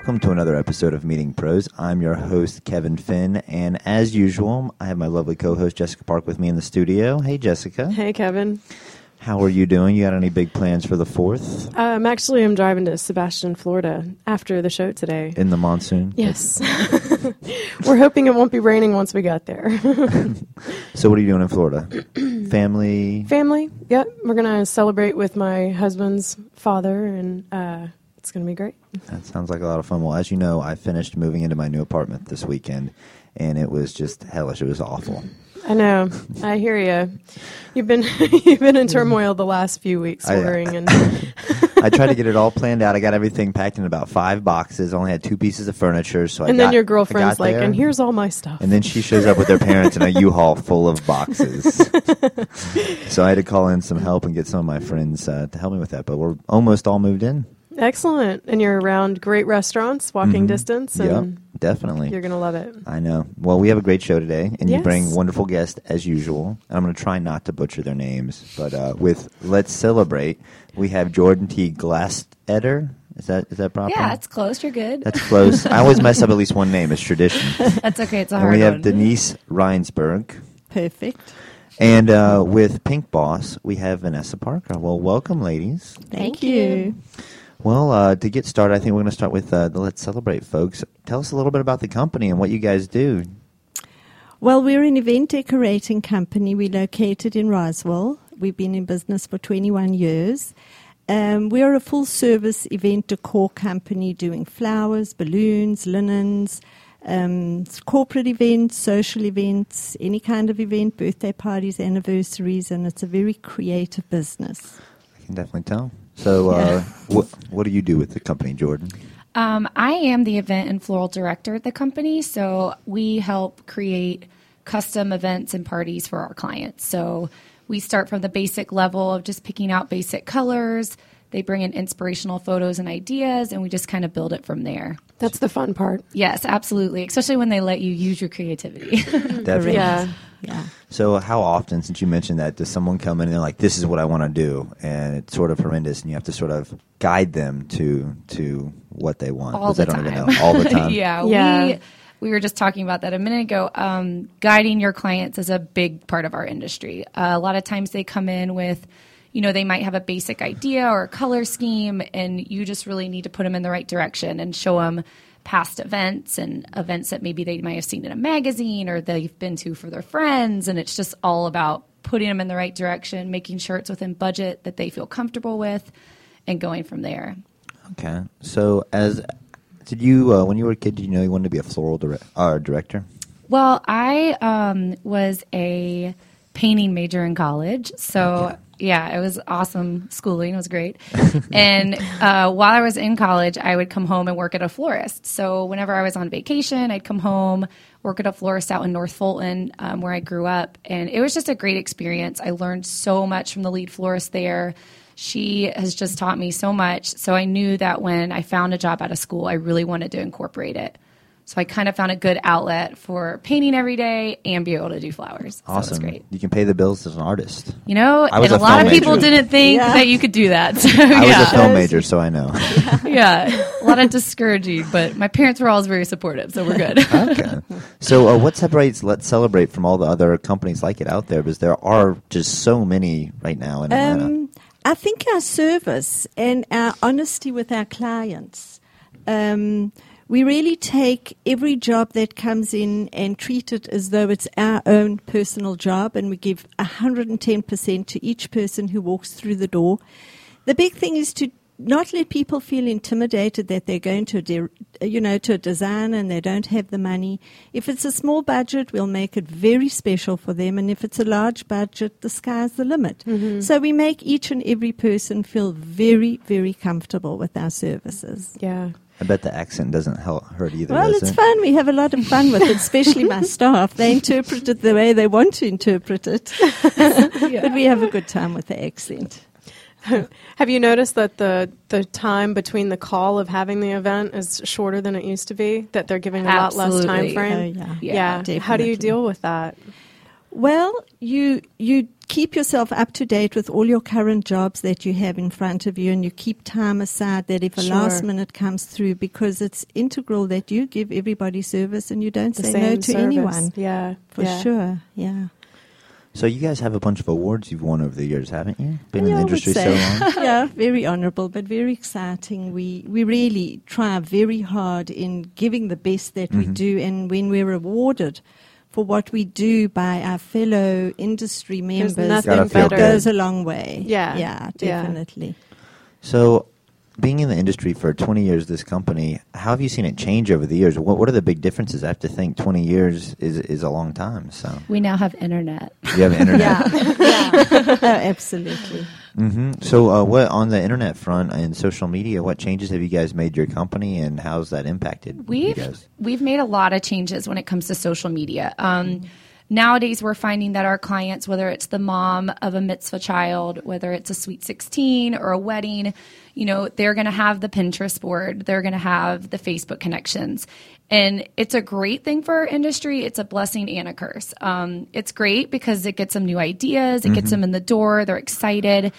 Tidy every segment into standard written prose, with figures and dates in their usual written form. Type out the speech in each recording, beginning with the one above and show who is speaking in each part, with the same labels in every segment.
Speaker 1: welcome to another episode of Meeting Pros. I'm your host, Kevin Finn, and as usual, I have my lovely co-host, Jessica Park, with me in the studio. Hey, Jessica.
Speaker 2: Hey, Kevin.
Speaker 1: How are you doing? You got any big plans for the 4th?
Speaker 2: I'm driving to Sebastian, Florida after the show today.
Speaker 1: In the monsoon?
Speaker 2: Yes. We're hoping it won't be raining once we get there.
Speaker 1: So what are you doing in Florida? Family?
Speaker 2: Family. Yep. We're going to celebrate with my husband's father, and it's going to be great.
Speaker 1: That sounds like a lot of fun. Well, as you know, I finished moving into my new apartment this weekend, and it was just hellish. It was awful.
Speaker 2: I know. I hear you. You've been in turmoil the last few weeks, ordering and.
Speaker 1: I tried to get it all planned out. I got everything packed in about 5 boxes. Only had 2 pieces of furniture, so
Speaker 2: then your girlfriend's like, "And here's all my stuff."
Speaker 1: And then she shows up with her parents in a U-Haul full of boxes. So I had to call in some help and get some of my friends to help me with that. But we're almost all moved in.
Speaker 2: Excellent. And you're around great restaurants, walking distance. And
Speaker 1: yep, definitely.
Speaker 2: You're going to love it.
Speaker 1: I know. Well, we have a great show today, and
Speaker 2: Yes.
Speaker 1: you bring wonderful guests as usual. And I'm going to try not to butcher their names, but with Let's Celebrate, we have Jordan T. Glasseder. Is that proper?
Speaker 3: Yeah, it's close. You're good.
Speaker 1: That's close. I always mess up at least one name. It's tradition.
Speaker 3: That's okay. It's a
Speaker 1: And
Speaker 3: hard
Speaker 1: we have
Speaker 3: one.
Speaker 1: Denise Reinsberg.
Speaker 4: Perfect.
Speaker 1: And with Pink Boss, we have Vanessa Parker. Well, welcome, ladies.
Speaker 4: Thank you.
Speaker 1: Well, to get started, I think we're going to start with the Let's Celebrate, folks. Tell us a little bit about the company and what you guys do.
Speaker 4: Well, we're an event decorating company. We're located in Roswell. We've been in business for 21 years. We're a full-service event decor company doing flowers, balloons, linens, corporate events, social events, any kind of event, birthday parties, anniversaries, and it's a very creative business.
Speaker 1: I can definitely tell. So what do you do with the company, Jordan?
Speaker 3: I am the event and floral director at the company, so we help create custom events and parties for our clients. So we start from the basic level of just picking out basic colors. They bring in inspirational photos and ideas, and we just kind of build it from there.
Speaker 2: That's the fun part.
Speaker 3: Yes, absolutely, especially when they let you use your creativity.
Speaker 1: Definitely.
Speaker 4: Yeah.
Speaker 1: So how often, since you mentioned that, does someone come in and they're like, this is what I want to do, and it's sort of horrendous, and you have to sort of guide them to what they want?
Speaker 3: All the
Speaker 1: they don't
Speaker 3: time.
Speaker 1: even know. All the time.
Speaker 3: Yeah. We were just talking about that a minute ago. Guiding your clients is a big part of our industry. A lot of times they come in with, they might have a basic idea or a color scheme, and you just really need to put them in the right direction and show them past events and events that maybe they might have seen in a magazine or they've been to for their friends. And it's just all about putting them in the right direction, making sure it's within budget that they feel comfortable with, and going from there.
Speaker 1: Okay. So did you, when you were a kid, did you know you wanted to be a floral director?
Speaker 3: Well, I was a painting major in college, so yeah, it was awesome schooling. It was great. And while I was in college, I would come home and work at a florist. So whenever I was on vacation, I'd come home, work at a florist out in North Fulton, where I grew up. And it was just a great experience. I learned so much from the lead florist there. She has just taught me so much. So I knew that when I found a job out of school, I really wanted to incorporate it. So I kind of found a good outlet for painting every day and be able to do flowers.
Speaker 1: Awesome.
Speaker 3: So it's great.
Speaker 1: You can pay the bills as an artist.
Speaker 3: And
Speaker 1: was
Speaker 3: a
Speaker 1: a
Speaker 3: lot
Speaker 1: film
Speaker 3: of people
Speaker 1: major.
Speaker 3: didn't think that you could do that. So,
Speaker 1: I was
Speaker 3: yeah.
Speaker 1: a film major, so I know.
Speaker 3: Yeah, a lot of discouraging, but my parents were always very supportive, so we're good.
Speaker 1: Okay. So what separates Let's Celebrate from all the other companies like it out there? Because there are just so many right now in Atlanta.
Speaker 4: I think our service and our honesty with our clients. We really take every job that comes in and treat it as though it's our own personal job, and we give 110% to each person who walks through the door. The big thing is to not let people feel intimidated that they're going to a designer and they don't have the money. If it's a small budget, we'll make it very special for them, and if it's a large budget, the sky's the limit. Mm-hmm. So we make each and every person feel very, very comfortable with our services.
Speaker 2: Yeah.
Speaker 1: I bet the accent doesn't hurt either.
Speaker 4: Well,
Speaker 1: does
Speaker 4: it's
Speaker 1: it?
Speaker 4: fun. We have a lot of fun with it, especially my staff. They interpret it the way they want to interpret it. But we have a good time with the accent.
Speaker 2: Have you noticed that the time between the call of having the event is shorter than it used to be? That they're giving a lot less time
Speaker 3: Absolutely.
Speaker 2: frame?
Speaker 4: Oh,
Speaker 2: Yeah. How do you
Speaker 4: definitely.
Speaker 2: deal with that?
Speaker 4: Well, you keep yourself up to date with all your current jobs that you have in front of you, and you keep time aside that if a
Speaker 2: Sure.
Speaker 4: last minute comes through, because it's integral that you give everybody service and you don't
Speaker 2: The
Speaker 4: say
Speaker 2: same
Speaker 4: no to
Speaker 2: service.
Speaker 4: anyone.
Speaker 2: Yeah.
Speaker 4: For
Speaker 2: yeah.
Speaker 4: sure, yeah.
Speaker 1: So you guys have a bunch of awards you've won over the years, haven't you? Been in
Speaker 4: Yeah,
Speaker 1: the
Speaker 4: I would
Speaker 1: industry so
Speaker 4: say.
Speaker 1: long.
Speaker 4: Yeah, very honourable, but very exciting. We really try very hard in giving the best that we do, and when we're awarded for what we do by our fellow industry members,
Speaker 2: nothing
Speaker 1: Gotta feel
Speaker 4: it
Speaker 1: good.
Speaker 4: goes a long way.
Speaker 2: Yeah.
Speaker 4: Yeah,
Speaker 2: Yeah.
Speaker 4: definitely.
Speaker 1: So, being in the industry for 20 years, this company, how have you seen it change over the years? What are the big differences? I have to think 20 years is a long time. So,
Speaker 3: We now have internet.
Speaker 1: you have internet.
Speaker 4: Oh, absolutely.
Speaker 1: So, what on the internet front and social media? What changes have you guys made your company, and how's that impacted you guys?
Speaker 3: We've made a lot of changes when it comes to social media. Nowadays, we're finding that our clients, whether it's the mom of a mitzvah child, whether it's a sweet 16 or a wedding, they're going to have the Pinterest board, they're going to have the Facebook connections. And it's a great thing for our industry. It's a blessing and a curse. It's great because it gets them new ideas, it gets them in the door, they're excited.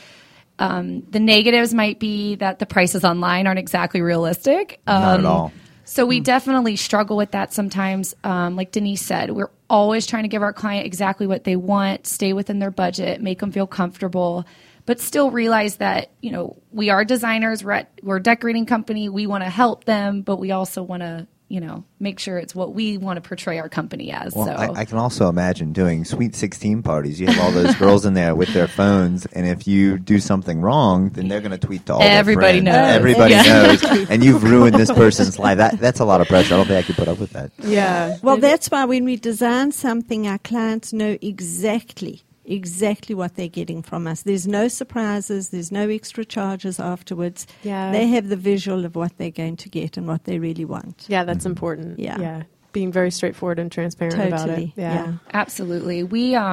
Speaker 3: The negatives might be that the prices online aren't exactly realistic.
Speaker 1: Not at all.
Speaker 3: So we definitely struggle with that sometimes. Like Denise said, we're always trying to give our client exactly what they want, stay within their budget, make them feel comfortable, but still realize that, we are designers, we're a decorating company, we want to help them, but we also want to, make sure it's what we want to portray our company as.
Speaker 1: Well,
Speaker 3: so
Speaker 1: I can also imagine doing Sweet 16 parties. You have all those girls in there with their phones, and if you do something wrong, then they're going to tweet to all
Speaker 3: Everybody
Speaker 1: their friends.
Speaker 3: knows.
Speaker 1: Everybody
Speaker 3: Yeah.
Speaker 1: knows. And you've ruined this person's life. That's a lot of pressure. I don't think I could put up with that.
Speaker 2: Yeah.
Speaker 4: Well, that's why when we design something, our clients know exactly what they're getting from us. There's no surprises. There's no extra charges afterwards.
Speaker 2: Yeah.
Speaker 4: They have the visual of what they're going to get and what they really want.
Speaker 2: Yeah, that's important.
Speaker 4: Yeah.
Speaker 2: Yeah. Being very straightforward and transparent about it.
Speaker 4: Totally. Yeah.
Speaker 3: Absolutely.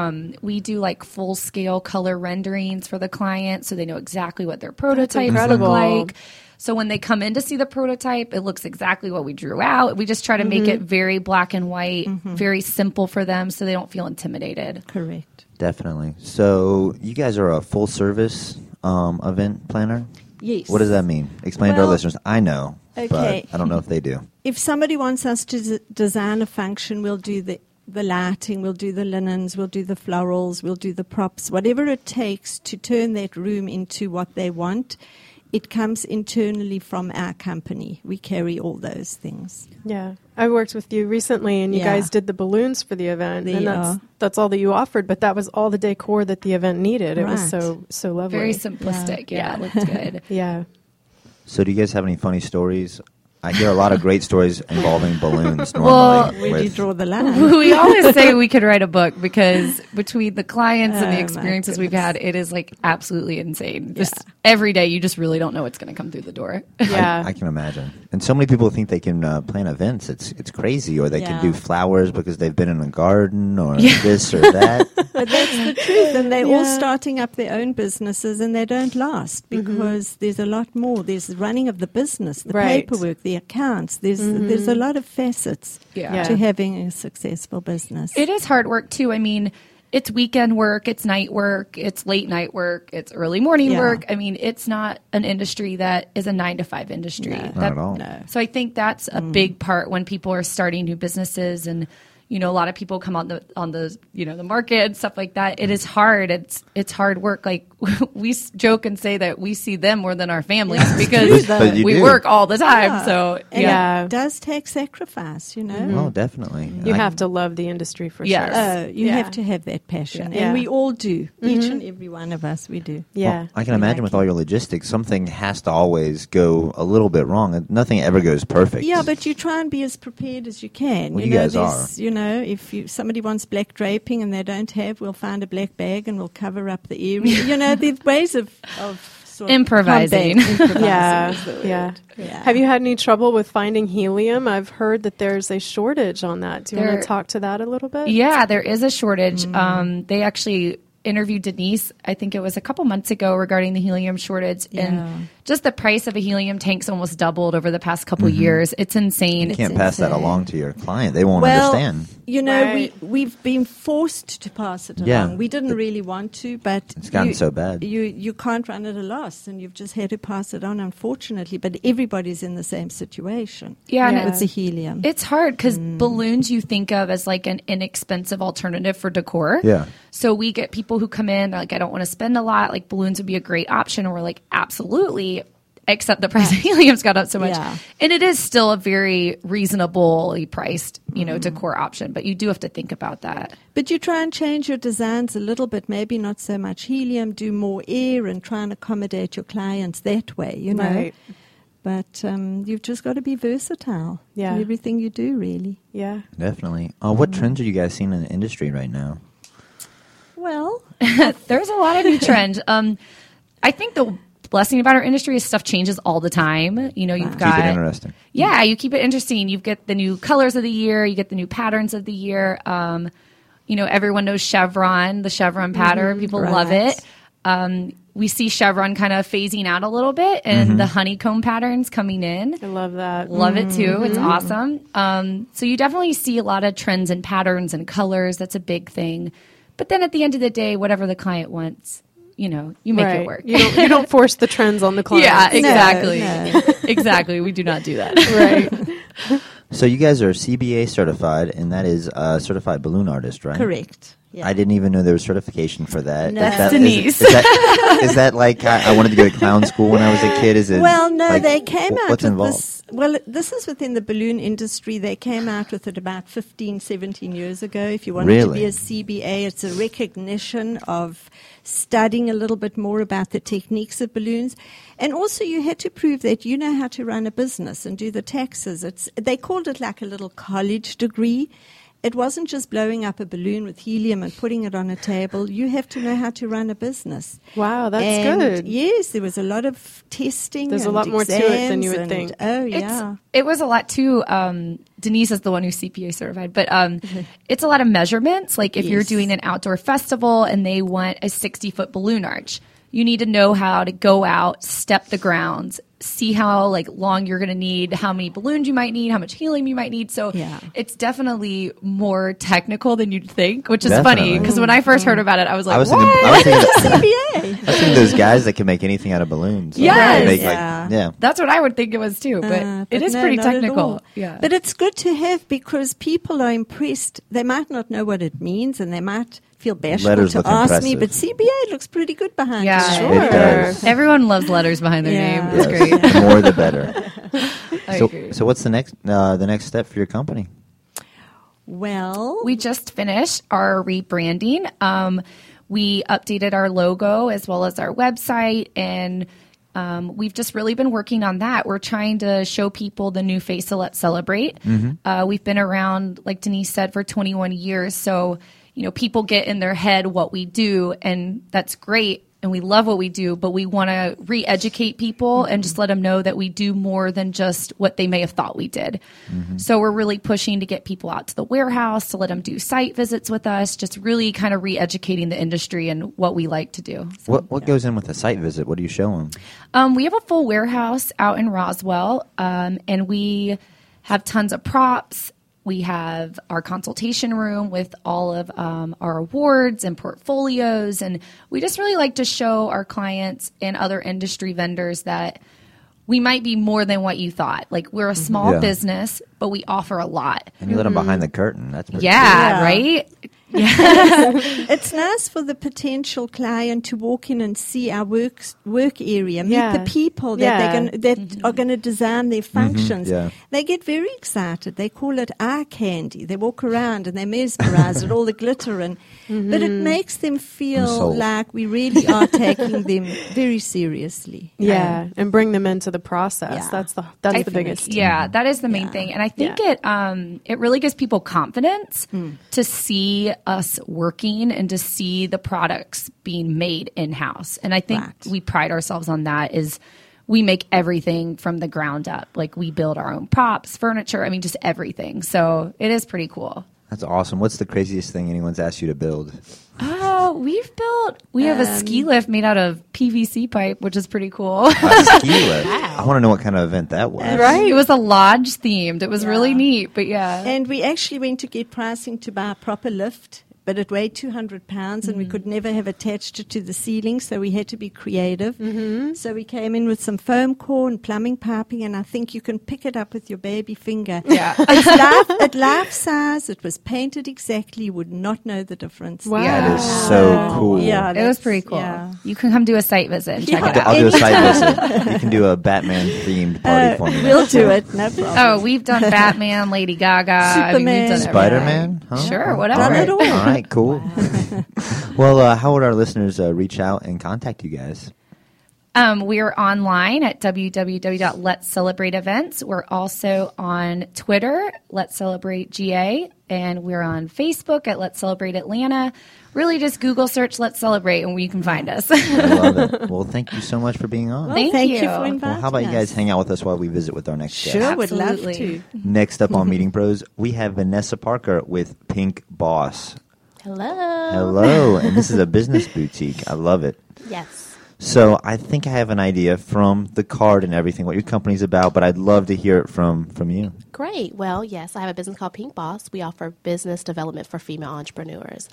Speaker 3: We do like full scale color renderings for the client so they know exactly what their prototypes look
Speaker 2: incredible.
Speaker 3: like. So when they come in to see the prototype, it looks exactly what we drew out. We just try to make it very black and white, very simple for them so they don't feel intimidated.
Speaker 4: Correct.
Speaker 1: Definitely. So you guys are a full-service event planner?
Speaker 4: Yes.
Speaker 1: What does that mean? Explain to our
Speaker 4: Well,
Speaker 1: listeners. I know,
Speaker 4: okay.
Speaker 1: but I don't know if they do.
Speaker 4: If somebody wants us to design a function, we'll do the lighting, we'll do the linens, we'll do the florals, we'll do the props, whatever it takes to turn that room into what they want. It comes internally from our company. We carry all those things.
Speaker 2: Yeah. I worked with you recently, and you
Speaker 4: Yeah.
Speaker 2: guys did the balloons for the event.
Speaker 4: They
Speaker 2: and that's all that you offered, but that was all the decor that the event needed. It was
Speaker 4: Right.
Speaker 2: so lovely.
Speaker 3: Very simplistic. Yeah, it looked good.
Speaker 2: Yeah.
Speaker 1: So do you guys have any funny stories? I hear a lot of great stories involving balloons
Speaker 3: Well,
Speaker 1: normally.
Speaker 4: Where do you
Speaker 1: with-
Speaker 4: draw the line?
Speaker 3: We always say we could write a book because between the clients and
Speaker 4: Oh,
Speaker 3: the
Speaker 4: my
Speaker 3: experiences we've
Speaker 4: goodness.
Speaker 3: had, it is like absolutely insane. Just every day, you just really don't know what's going to come through the door.
Speaker 2: Yeah.
Speaker 1: I can imagine. And so many people think they can plan events. It's crazy. Or they can
Speaker 4: Yeah.
Speaker 1: do flowers because they've been in a garden or this or that.
Speaker 4: But that's the truth. And they're all
Speaker 2: Yeah.
Speaker 4: starting up their own businesses, and they don't last because there's a lot more. There's the running of the business, the
Speaker 2: Right.
Speaker 4: paperwork, the accounts. There's a lot of facets
Speaker 3: Yeah.
Speaker 4: to having a successful business.
Speaker 3: It is hard work too. I mean, it's weekend work, it's night work, it's late night work, it's early morning
Speaker 4: Yeah.
Speaker 3: work. I mean, it's not an industry that is a 9 to 5 industry.
Speaker 4: No.
Speaker 1: Not at all.
Speaker 4: No.
Speaker 3: So I think that's a big part when people are starting new businesses, and a lot of people come on the the market and stuff like that. It is hard. It's hard work. Like we joke and say that we see them more than our families because
Speaker 1: But you
Speaker 3: we
Speaker 1: do.
Speaker 3: work all the time. So
Speaker 4: And
Speaker 2: Yeah.
Speaker 4: it does take sacrifice,
Speaker 1: Oh, definitely.
Speaker 2: You
Speaker 1: I-
Speaker 2: have to love the industry for
Speaker 3: Yes.
Speaker 2: sure.
Speaker 4: You
Speaker 2: Yeah.
Speaker 4: have to have that passion.
Speaker 2: Yeah.
Speaker 4: And we all do. Each and every one of us, we do.
Speaker 2: Yeah.
Speaker 1: Well, I can imagine with all your logistics, something has to always go a little bit wrong. Nothing ever goes perfect.
Speaker 4: Yeah, but you try and be as prepared as you can.
Speaker 1: Well, you guys
Speaker 4: there's- if somebody wants black draping and they don't have, we'll find a black bag and we'll cover up the area. There's ways of sort of
Speaker 3: Improvising.
Speaker 4: Improvising
Speaker 2: Yeah,
Speaker 4: is the word.
Speaker 2: yeah.
Speaker 4: Yeah.
Speaker 2: Have you had any trouble with finding helium? I've heard that there's a shortage on that. Do you want
Speaker 3: There-
Speaker 2: to talk to that a little bit?
Speaker 3: Yeah, there is a shortage. They actually, interviewed Denise, I think it was a couple months ago, regarding the helium shortage.
Speaker 4: Yeah.
Speaker 3: And just the price of a helium tank's almost doubled over the past couple years. It's insane.
Speaker 1: You can't pass that
Speaker 4: insane.
Speaker 1: along to your client. They won't
Speaker 4: Well,
Speaker 1: understand.
Speaker 4: you know,
Speaker 2: Right.
Speaker 4: we've been forced to pass it
Speaker 1: Yeah.
Speaker 4: along. We didn't really want to, but
Speaker 1: It's gotten so bad.
Speaker 4: You can't run at a loss, and you've just had to pass it on, unfortunately. But everybody's in the same situation.
Speaker 3: Yeah, and
Speaker 4: with the helium.
Speaker 3: It's hard because balloons you think of as like an inexpensive alternative for decor.
Speaker 1: Yeah.
Speaker 3: So we get people who come in, they're like, I don't want to spend a lot. Like, balloons would be a great option. And we're like, absolutely. Except the price of helium's got up so much.
Speaker 4: Yeah.
Speaker 3: And it is still a very reasonably priced, decor option. But you do have to think about that.
Speaker 4: But you try and change your designs a little bit, maybe not so much helium, do more air, and try and accommodate your clients that way, you know.
Speaker 2: Right.
Speaker 4: But you've just got to be versatile
Speaker 2: Yeah.
Speaker 4: in everything you do, really.
Speaker 2: Yeah.
Speaker 1: Definitely. What trends are you guys seeing in the industry right now?
Speaker 4: Well,
Speaker 3: There's a lot of new trends. I think the blessing about our industry is stuff changes all the time. You've got
Speaker 1: Keep it interesting.
Speaker 3: Yeah, you keep it interesting. You get the new colors of the year. You get the new patterns of the year. Everyone knows Chevron, the Chevron pattern. People love
Speaker 4: right.
Speaker 3: it. We see Chevron kind of phasing out a little bit and the honeycomb patterns coming in.
Speaker 2: I love that.
Speaker 3: Love it too. It's awesome. So you definitely see a lot of trends and patterns and colors. That's a big thing. But then at the end of the day, whatever the client wants, you make
Speaker 2: Right.
Speaker 3: it work.
Speaker 2: You don't force the trends on the client.
Speaker 3: Yeah, exactly.
Speaker 4: No.
Speaker 3: Exactly. We do not do that.
Speaker 2: Right.
Speaker 1: So you guys are CBA certified, and that is certified balloon artist, right?
Speaker 4: correct. Yeah.
Speaker 1: I didn't even know there was certification for that.
Speaker 4: No.
Speaker 3: That's
Speaker 1: is-
Speaker 3: Denise.
Speaker 1: Is that like I wanted to go to clown school when I was a kid? Is it?
Speaker 4: Well, no,
Speaker 1: like,
Speaker 4: they came out
Speaker 1: What's
Speaker 4: with
Speaker 1: involved?
Speaker 4: this. Well, this is within the balloon industry. They came out with it about 15, 17 years ago. If you wanted to
Speaker 1: Really?
Speaker 4: be a CBA, it's a recognition of studying a little bit more about the techniques of balloons. And also you had to prove that you know how to run a business and do the taxes. They called it like a little college degree. It wasn't just blowing up a balloon with helium and putting it on a table. You have to know how to run a business.
Speaker 2: Wow, that's
Speaker 4: And
Speaker 2: good.
Speaker 4: Yes, there was a lot of testing.
Speaker 2: There's a
Speaker 4: and
Speaker 2: lot more to it than you would
Speaker 4: exams
Speaker 2: think.
Speaker 4: Oh,
Speaker 3: It's-
Speaker 4: yeah.
Speaker 3: It was a lot too. Denise is the one who's CPA certified, but it's a lot of measurements. Like if you're
Speaker 4: Yes.
Speaker 3: doing an outdoor festival and they want a 60-foot balloon arch, you need to know how to go out, step the grounds, see how long you're going to need, how many balloons you might need, how much helium you might need. So
Speaker 4: Yeah.
Speaker 3: it's definitely more technical than you'd think, which is
Speaker 1: Definitely.
Speaker 3: funny because when I first heard about it, I was like,
Speaker 1: I was
Speaker 3: what?
Speaker 1: thinking
Speaker 4: CBA.
Speaker 1: I think those guys that can make anything out of balloons.
Speaker 3: Yes.
Speaker 1: They make,
Speaker 4: Yeah.
Speaker 1: yeah.
Speaker 3: That's what I would think it was too, but it is
Speaker 4: no,
Speaker 3: pretty
Speaker 4: not at
Speaker 3: technical.
Speaker 4: all.
Speaker 3: Yeah.
Speaker 4: But it's good to have because people are impressed. They might not know what it means and they might feel bashful
Speaker 1: Letters
Speaker 4: to
Speaker 1: look
Speaker 4: ask me,
Speaker 1: impressive.
Speaker 4: but CBA looks pretty good behind
Speaker 3: Yeah,
Speaker 4: it.
Speaker 1: Sure. It does.
Speaker 3: Everyone loves letters behind their
Speaker 4: Yeah.
Speaker 3: name. It's
Speaker 1: Yes.
Speaker 3: great.
Speaker 1: More the better.
Speaker 3: I
Speaker 1: So,
Speaker 3: agree.
Speaker 1: so what's the next step for your company?
Speaker 4: Well,
Speaker 3: We just finished our rebranding. We updated our logo as well as our website, and we've just really been working on that. We're trying to show people the new face of Let's Celebrate. We've been around, like Denise said, for 21 years. So, people get in their head what we do, and that's great. And we love what we do, but we want to re-educate people and just let them know that we do more than just what they may have thought we did. So we're really pushing to get people out to the warehouse, to let them do site visits with us, just really kind of re-educating the industry and what we like to do.
Speaker 1: What goes in with a site visit? What do you show them?
Speaker 3: We have a full warehouse out in Roswell, and we have tons of props. We have our consultation room with all of our awards and portfolios, and we just really like to show our clients and other industry vendors that we might be more than what you thought. Like, we're a small
Speaker 1: Yeah.
Speaker 3: business, but we offer a lot.
Speaker 1: And you let them behind the curtain. That's pretty
Speaker 3: Yeah,
Speaker 4: Yeah.
Speaker 3: right?
Speaker 4: it's nice for the potential client to walk in and see our work area, meet
Speaker 2: Yeah.
Speaker 4: the people that
Speaker 2: Yeah.
Speaker 4: that are going to design their functions.
Speaker 1: yeah.
Speaker 4: They get very excited. They call it eye candy. They walk around and they're mesmerized at all the glitter, but it makes them feel
Speaker 1: Sold.
Speaker 4: like we really are taking them very seriously.
Speaker 2: Yeah, and bring them into the process.
Speaker 4: Yeah.
Speaker 2: That's the
Speaker 3: I
Speaker 2: biggest.
Speaker 3: think- Yeah, that is the main
Speaker 4: Yeah.
Speaker 3: thing, and I think it really gives people confidence to see us working and to see the products being made in house. And I think
Speaker 4: Right.
Speaker 3: we pride ourselves on that. Is we make everything from the ground up. Like, we build our own props, furniture. I mean, just everything. So it is pretty cool.
Speaker 1: That's awesome. What's the craziest thing anyone's asked you to build?
Speaker 3: We have a ski lift made out of PVC pipe, which is pretty cool.
Speaker 1: A ski lift. I want to know what kind of event that was.
Speaker 3: Right? It was a lodge themed. It was really neat, but yeah.
Speaker 4: And we actually went to get pricing to buy a proper lift, but it weighed 200 pounds and we could never have attached it to the ceiling, so we had to be creative. So we came in with some foam core and plumbing piping, and I think you can pick it up with your baby finger.
Speaker 3: Yeah.
Speaker 4: At life size, it was painted exactly, you would not know the difference.
Speaker 2: Wow.
Speaker 1: That is so cool.
Speaker 4: Yeah,
Speaker 3: It was pretty cool.
Speaker 4: Yeah.
Speaker 3: You can come do a site visit and check it out.
Speaker 1: I'll do a site visit. You can do a Batman-themed party for me.
Speaker 4: We'll do it, no problem.
Speaker 3: Oh, we've done Batman, Lady Gaga. I mean, we've
Speaker 4: Superman.
Speaker 3: done everything.
Speaker 1: Spider-Man? Huh?
Speaker 3: Sure, whatever.
Speaker 1: All right.
Speaker 4: Done it all.
Speaker 1: All right, cool. Well, how would our listeners reach out and contact you guys?
Speaker 3: We're online at www.Let's Celebrate Events. We're also on Twitter, Let's Celebrate GA, and we're on Facebook at Let's Celebrate Atlanta. Really just Google search Let's Celebrate and you can find us.
Speaker 1: I love it. Well, thank you so much for being on.
Speaker 3: Thank
Speaker 4: Thank you
Speaker 3: you.
Speaker 4: for inviting
Speaker 1: Well, how about you guys
Speaker 4: us.
Speaker 1: hang out with us while we visit with our next guest?
Speaker 4: Sure, would love
Speaker 3: Absolutely.
Speaker 4: to.
Speaker 1: Next up on Meeting Pros, we have Vanessa Parker with Pink Boss.
Speaker 5: Hello.
Speaker 1: Hello, and this is a business boutique. I love it.
Speaker 5: Yes.
Speaker 1: So I think I have an idea from the card and everything, what your company's about, but I'd love to hear it from you.
Speaker 5: Great. Well, yes, I have a business called Pink Boss. We offer business development for female entrepreneurs.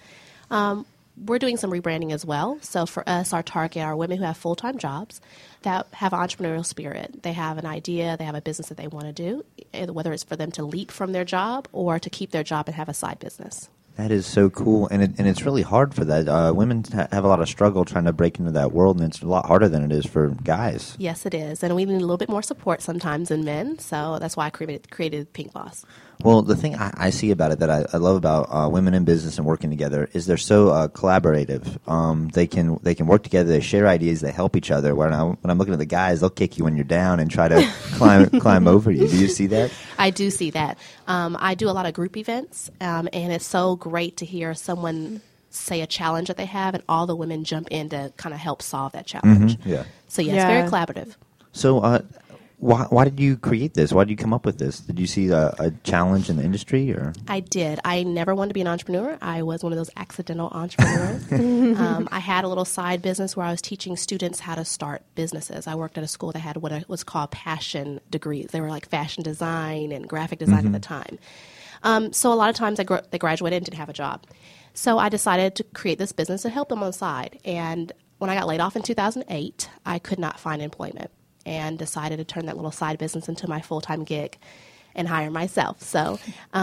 Speaker 5: We're doing some rebranding as well. So for us, our target are women who have full-time jobs that have entrepreneurial spirit. They have an idea, they have a business that they want to do, whether it's for them to leap from their job or to keep their job and have a side business.
Speaker 1: That is so cool, and it's really hard for that. Women have a lot of struggle trying to break into that world, and it's a lot harder than it is for guys.
Speaker 5: Yes, it is. And we need a little bit more support sometimes than men. So that's why I created Pink Boss.
Speaker 1: Well, the thing I see about it that I love about women in business and working together is they're so collaborative. They can work together. They share ideas. They help each other. When I'm looking at the guys, they'll kick you when you're down and try to climb over you. Do you see that?
Speaker 5: I do see that. I do a lot of group events, and it's so great to hear someone say a challenge that they have, and all the women jump in to kind of help solve that challenge.
Speaker 1: Mm-hmm. Yeah.
Speaker 5: So, yes,
Speaker 2: Yeah.
Speaker 5: very collaborative.
Speaker 1: So, why did you create this? Why did you come up with this? Did you see a challenge in the industry, or?
Speaker 5: I did. I never wanted to be an entrepreneur. I was one of those accidental entrepreneurs. I had a little side business where I was teaching students how to start businesses. I worked at a school that had what was called passion degrees. They were like fashion design and graphic design at the time. So a lot of times they graduated and didn't have a job. So I decided to create this business to help them on the side. And when I got laid off in 2008, I could not find employment and decided to turn that little side business into my full-time gig and hire myself. So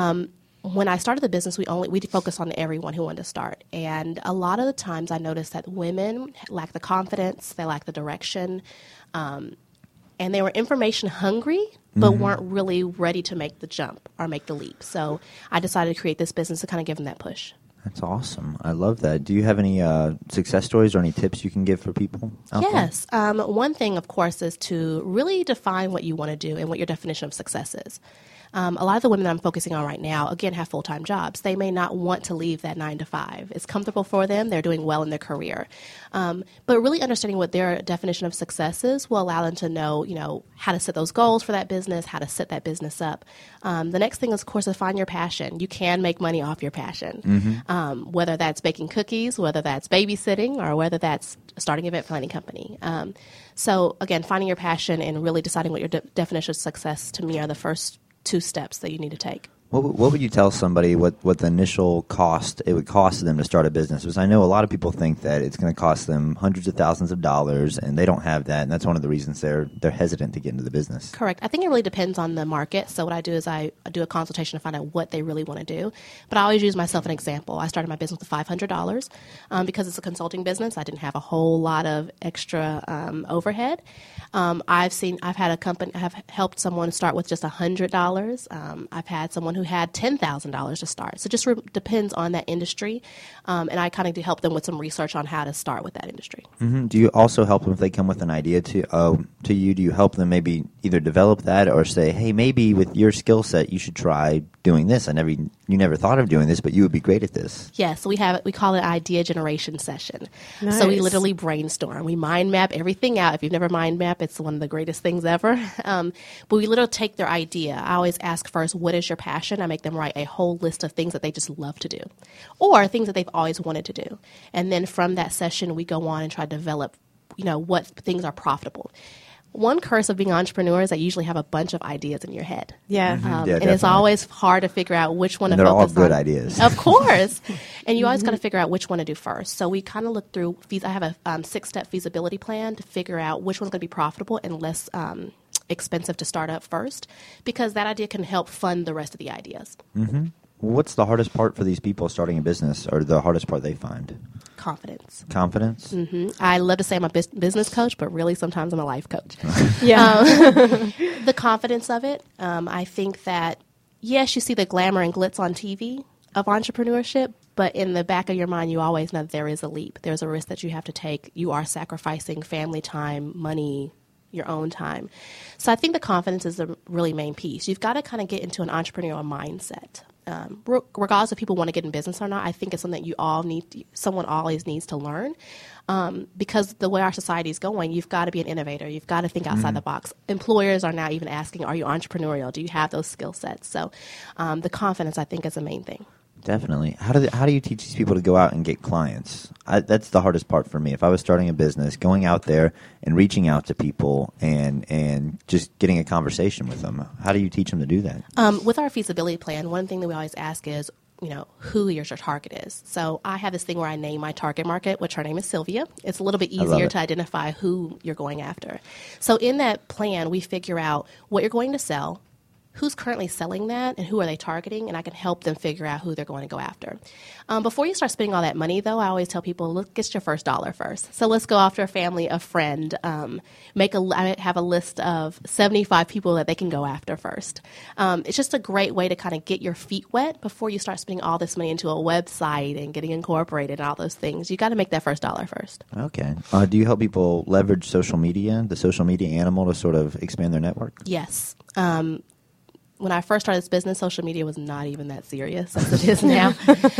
Speaker 5: when I started the business, we focused on everyone who wanted to start. And a lot of the times I noticed that women lack the confidence, they lack the direction, and they were information hungry, but weren't really ready to make the jump or make the leap. So I decided to create this business to kind of give them that push.
Speaker 1: That's awesome. I love that. Do you have any success stories or any tips you can give for people out there?
Speaker 5: Yes. One thing, of course, is to really define what you want to do and what your definition of success is. A lot of the women that I'm focusing on right now, again, have full-time jobs. They may not want to leave that 9 to 5. It's comfortable for them. They're doing well in their career. But really understanding what their definition of success is will allow them to know, how to set those goals for that business, how to set that business up. The next thing is, of course, to find your passion. You can make money off your passion, whether that's baking cookies, whether that's babysitting, or whether that's starting an event planning company. So, again, finding your passion and really deciding what your definition of success, to me, are the first 2 steps that you need to take.
Speaker 1: What would you tell somebody what the initial cost it would cost them to start a business? Because I know a lot of people think that it's going to cost them hundreds of thousands of dollars, and they don't have that, and that's one of the reasons they're hesitant to get into the business.
Speaker 5: Correct. I think it really depends on the market. So what I do is I do a consultation to find out what they really want to do. But I always use myself an example. I started my business with $500 because it's a consulting business. I didn't have a whole lot of extra overhead. I've had a company. I have helped someone start with just $100. I've had someone who had $10,000 to start. So it just depends on that industry. And I kind of do help them with some research on how to start with that industry.
Speaker 1: Mm-hmm. Do you also help them if they come with an idea to you? Do you help them maybe either develop that or say, hey, maybe with your skill set, you should try doing this? You never thought of doing this, but you would be great at this.
Speaker 5: Yes, we call it idea generation session.
Speaker 2: Nice.
Speaker 5: So we literally brainstorm. We mind map everything out. If you've never mind mapped, it's one of the greatest things ever. But we literally take their idea. I always ask first, what is your passion? session, I make them write a whole list of things that they just love to do or things that they've always wanted to do. And then from that session, we go on and try to develop, what things are profitable. One curse of being an entrepreneur is that you usually have a bunch of ideas in your head.
Speaker 2: Yeah.
Speaker 1: Yeah,
Speaker 5: And it's
Speaker 1: definitely.
Speaker 5: always hard to figure out which one
Speaker 1: And
Speaker 5: to
Speaker 1: they're all
Speaker 5: focus on.
Speaker 1: good ideas.
Speaker 5: Of course. And you always got to figure out which one to do first. So we kind of look through, I have a 6-step feasibility plan to figure out which one's going to be profitable and less expensive to start up first, because that idea can help fund the rest of the ideas.
Speaker 1: What's the hardest part for these people starting a business, or the hardest part they find?
Speaker 5: Confidence.
Speaker 1: Confidence?
Speaker 5: I love to say I'm a business coach, but really sometimes I'm a life coach.
Speaker 2: Yeah.
Speaker 5: The confidence of it. I think that, yes, you see the glamour and glitz on TV of entrepreneurship, but in the back of your mind, you always know that there is a leap. There's a risk that you have to take. You are sacrificing family time, money, your own time. So I think the confidence is the really main piece. You've got to kind of get into an entrepreneurial mindset. Regardless if people want to get in business or not, I think it's something that someone always needs to learn. Because the way our society is going, you've got to be an innovator. You've got to think outside the box. Employers are now even asking, are you entrepreneurial? Do you have those skill sets? So the confidence, I think, is the main thing.
Speaker 1: Definitely. How do you teach these people to go out and get clients? That's the hardest part for me. If I was starting a business, going out there and reaching out to people and just getting a conversation with them, how do you teach them to do that?
Speaker 5: With our feasibility plan, one thing that we always ask is, who your target is. So I have this thing where I name my target market, which her name is Sylvia. It's a little bit easier to identify who you're going after. So in that plan, we figure out what you're going to sell, who's currently selling that, and who are they targeting, and I can help them figure out who they're going to go after. Before you start spending all that money, though, I always tell people, look, get your first dollar first. So let's go after a family, a friend. I have a list of 75 people that they can go after first. It's just a great way to kind of get your feet wet before you start spending all this money into a website and getting incorporated and all those things. You got to make that first dollar first.
Speaker 1: Okay. Do you help people leverage social media, the social media animal, to sort of expand their network?
Speaker 5: Yes. When I first started this business, social media was not even that serious as it is now.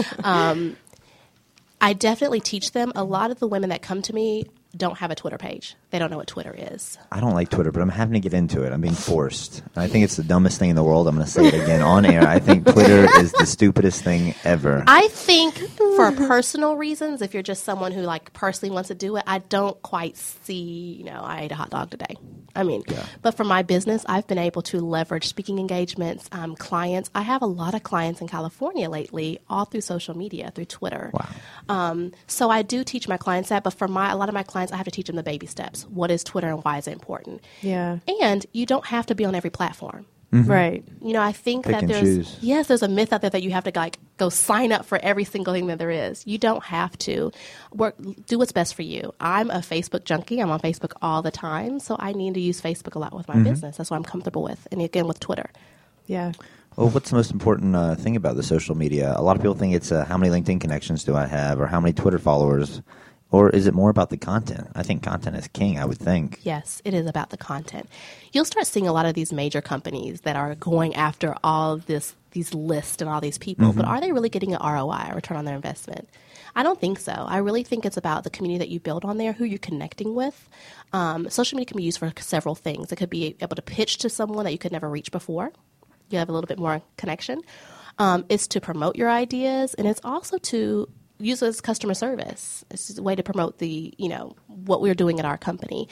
Speaker 5: I definitely teach them. A lot of the women that come to me don't have a Twitter page. They don't know what Twitter is.
Speaker 1: I don't like Twitter, but I'm having to get into it. I'm being forced. And I think it's the dumbest thing in the world. I'm going to say it again on air. I think Twitter is the stupidest thing ever.
Speaker 5: I think for personal reasons, if you're just someone who personally wants to do it, I don't quite see, I ate a hot dog today. But for my business, I've been able to leverage speaking engagements, clients. I have a lot of clients in California lately, all through social media, through Twitter.
Speaker 1: Wow.
Speaker 5: So I do teach my clients that, but for a lot of my clients, I have to teach them the baby steps. What is Twitter and why is it important?
Speaker 2: Yeah.
Speaker 5: And you don't have to be on every platform.
Speaker 2: Right.
Speaker 5: I think
Speaker 1: Pick
Speaker 5: that
Speaker 1: and choose.
Speaker 5: there's a myth out there that you have to go sign up for every single thing that there is. You don't have to. Do what's best for you. I'm a Facebook junkie. I'm on Facebook all the time, so I need to use Facebook a lot with my business. That's what I'm comfortable with, and again with Twitter.
Speaker 2: Yeah.
Speaker 1: Well, what's the most important thing about the social media? A lot of people think it's how many LinkedIn connections do I have, or how many Twitter followers. Or is it more about the content? I think content is king, I would think.
Speaker 5: Yes, it is about the content. You'll start seeing a lot of these major companies that are going after all of these lists and all these people, but are they really getting an ROI, a return on their investment? I don't think so. I really think it's about the community that you build on there, who you're connecting with. Social media can be used for several things. It could be able to pitch to someone that you could never reach before. You have a little bit more connection. It's to promote your ideas, and it's also to use it as customer service. It's just a way to promote what we're doing at our company.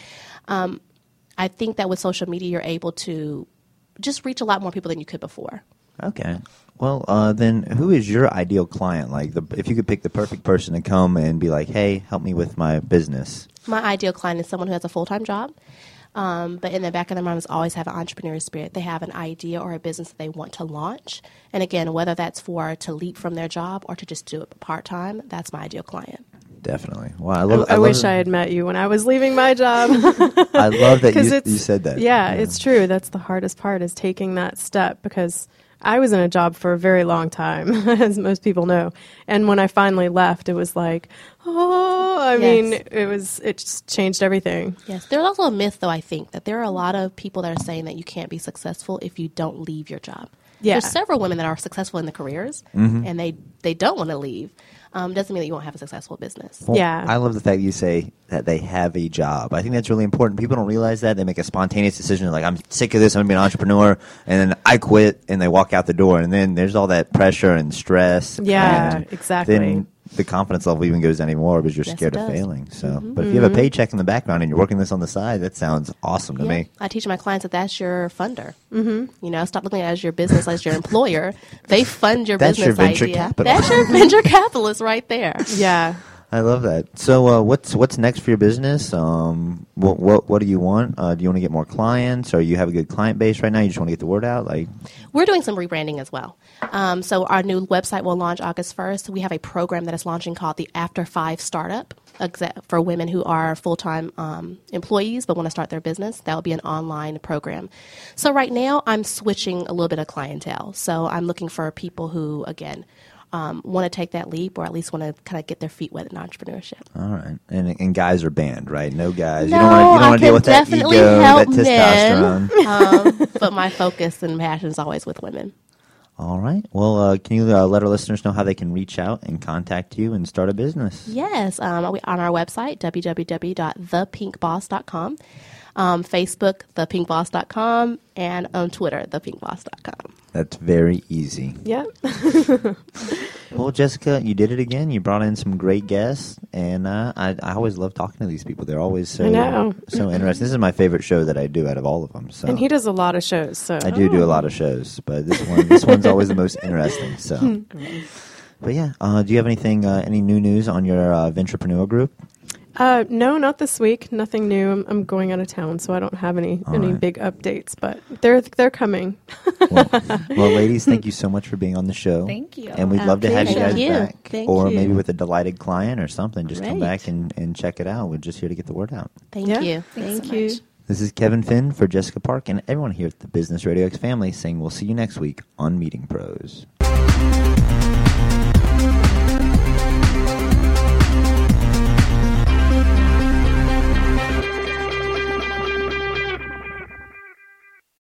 Speaker 5: I think that with social media, you're able to just reach a lot more people than you could before.
Speaker 1: Okay. Well, then who is your ideal client? If you could pick the perfect person to come and be like, hey, help me with my business.
Speaker 5: My ideal client is someone who has a full-time job, but in the back of their mind is always have an entrepreneurial spirit. They have an idea or a business that they want to launch. And again, whether that's to leap from their job or to just do it part-time, that's my ideal client.
Speaker 1: Definitely. Wow,
Speaker 2: I wish I had met you when I was leaving my job.
Speaker 1: I love that you said that.
Speaker 2: Yeah, it's true. That's the hardest part, is taking that step, because I was in a job for a very long time, as most people know. And when I finally left, it was like, it just changed everything.
Speaker 5: Yes. There's also a myth, though, I think, that there are a lot of people that are saying that you can't be successful if you don't leave your job.
Speaker 2: Yeah.
Speaker 5: There's several women that are successful in the careers, and they don't want to leave. doesn't mean that you won't have a successful business.
Speaker 1: Well,
Speaker 2: Yeah.
Speaker 1: I love the fact you say that they have a job. I think that's really important. People don't realize that. They make a spontaneous decision like, I'm sick of this, I'm going to be an entrepreneur, and then I quit, and they walk out the door, and then there's all that pressure and stress.
Speaker 2: Yeah,
Speaker 1: and
Speaker 2: exactly.
Speaker 1: Then the confidence level even goes down even more because you're
Speaker 5: Yes,
Speaker 1: scared
Speaker 5: it
Speaker 1: of
Speaker 5: does.
Speaker 1: failing. So, But if you have a paycheck in the background and you're working this on the side, that sounds awesome to me.
Speaker 5: I teach my clients that that's your funder. Mm-hmm. You know, stop looking at it as your business, as your employer. They fund your
Speaker 1: That's your
Speaker 5: business
Speaker 1: venture
Speaker 5: idea.
Speaker 1: capital.
Speaker 5: That's your venture capitalist right there.
Speaker 2: Yeah.
Speaker 1: I love that. So, what's next for your business? What do you want? Do you want to get more clients, or you have a good client base right now? You just want to get the word out, like.
Speaker 5: We're doing some rebranding as well. So our new website will launch August 1st. We have a program that is launching called the After 5 Startup for women who are full-time employees but want to start their business. That will be an online program. So right now I'm switching a little bit of clientele. So I'm looking for people who, again, want to take that leap or at least want to kind of get their feet wet in entrepreneurship.
Speaker 1: All right, and guys are banned, right? No guys.
Speaker 5: No,
Speaker 1: you don't want to deal with that
Speaker 5: definitely
Speaker 1: ego, that
Speaker 5: help men.
Speaker 1: testosterone.
Speaker 5: But my focus and passion is always with women.
Speaker 1: All right. Well, can you let our listeners know how they can reach out and contact you and start a business?
Speaker 5: Yes, on our website, www.thepinkboss.com, Facebook, thepinkboss.com, and on Twitter, thepinkboss.com.
Speaker 1: That's very easy.
Speaker 2: Yeah.
Speaker 1: Well, Jessica, you did it again. You brought in some great guests, and I always love talking to these people. They're always so
Speaker 2: I know.
Speaker 1: so interesting. This is my favorite show that I do out of all of them. So
Speaker 2: And he does a lot of shows. So
Speaker 1: I do a lot of shows, but this one's always the most interesting. So, but yeah, do you have anything, any new news on your Venturepreneur group?
Speaker 2: No, not this week. Nothing new. I'm going out of town, so I don't have any
Speaker 1: right.
Speaker 2: big updates. But they're coming.
Speaker 1: Well, ladies, thank you so much for being on the show.
Speaker 3: Thank you.
Speaker 1: And we'd love to have you guys
Speaker 5: Thank you.
Speaker 1: back.
Speaker 4: Thank
Speaker 1: or
Speaker 4: you.
Speaker 1: maybe with a delighted client or something. Just come
Speaker 4: Great.
Speaker 1: back and check it out. We're just here to get the word out.
Speaker 5: Thank
Speaker 2: Yeah.
Speaker 5: you.
Speaker 3: Thanks
Speaker 4: Thank
Speaker 3: so
Speaker 4: you.
Speaker 3: much.
Speaker 1: This is Kevin Finn for Jessica Park and everyone here at the Business Radio X family saying we'll see you next week on Meeting Pros.